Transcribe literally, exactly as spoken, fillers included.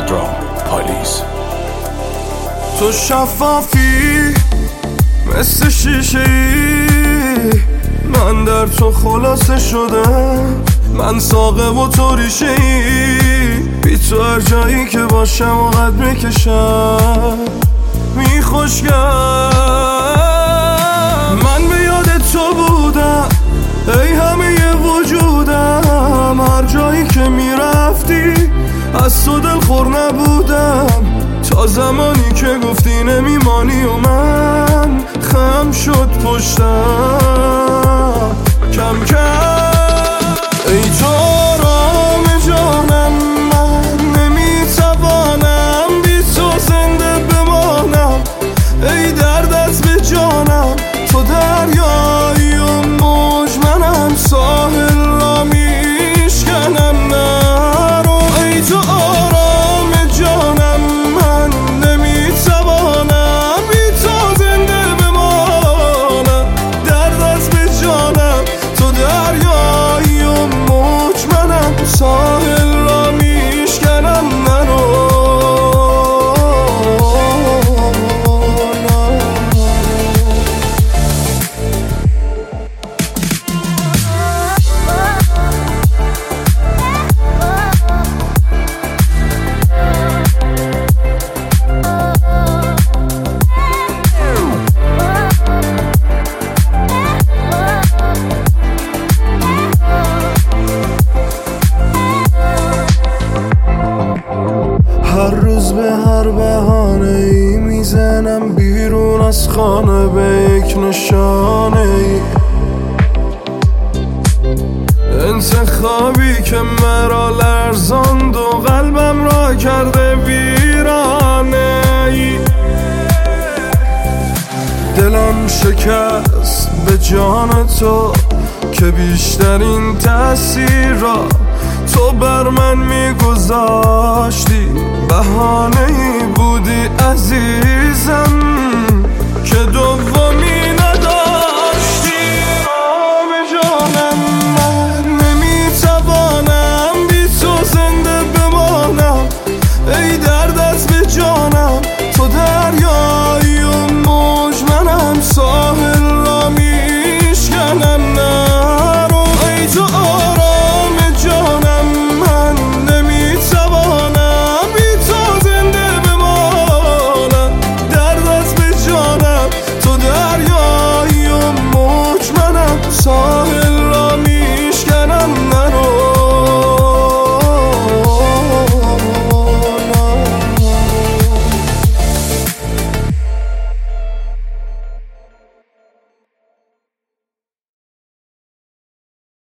درام پالیس. تو شفافی مثل شیشه ای، من در تو خلاصه شدم. من ساقه و تو ریشه ای، بی تو هر جایی که باشم و قد میکشم میخوشگم. من به یاد تو بودم ای همه وجودم، هر جایی که میرفتی از تو دلخور نبودم، تا زمانی که گفتی نمیمانی و من خم شد پشتم کم کم. ای تو آرام جانم، من نمیتوانم بی تو زنده بمانم. ای دردت به جانم، تو دریایی و موج، منم ساحل را میشکنم نرو. ای تو آرام جانم، من نمیتوانم بی تو زنده بمانم. دردت به جانم، تو دریایی و موج، منم ساحل را میشکنم نرو. هر روز به هر بهانه ای میزنم بیرون از خانه به یک نشانه ای، انتخابی که مرا لرزاند و قلبم را کرده ویرانه ای. دلم شکست به جان تو که بیشترین تأثیر را تو بر من میگذاشتی، بهانه‌ای بودی عزیزم.